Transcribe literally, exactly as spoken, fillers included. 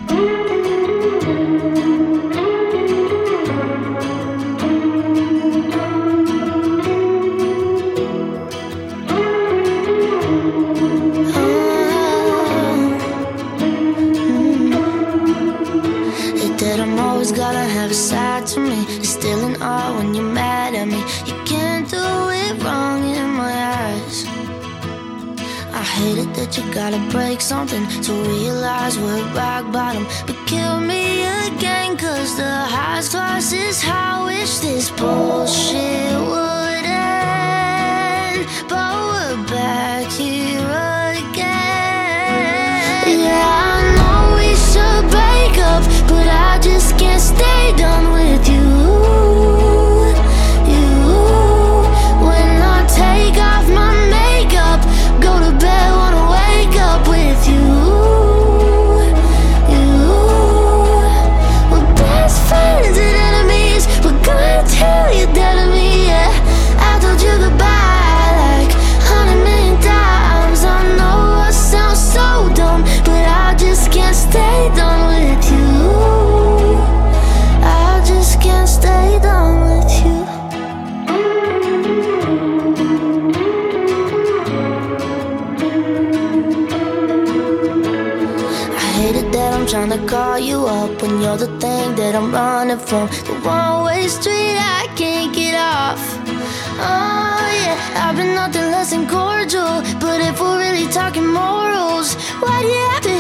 Always gotta have a side to me. You're still in awe when you're mad at me. You can't do it wrong in my eyes. I hate it that you gotta break something to realize we're rock bottom. But kill me again, cause the highs class is how I wish this bullshit would end. But we're back here again. Yeah, I know we should break up, but I just can't stay done with you. You, when I take off my makeup, go to bed, wanna wake up with you. You, we're best friends and enemies. We're gonna tell you that to me, yeah. I told you goodbye like a hundred million times. I know I sound so dumb, but I just can't stay done with you. I just can't stay done with you. I hate it that I'm trying to call you up when you're the thing that I'm running from. The one-way street I can't get off. Oh yeah, I've been nothing less than cordial, but if we're really talking morals, why do you have to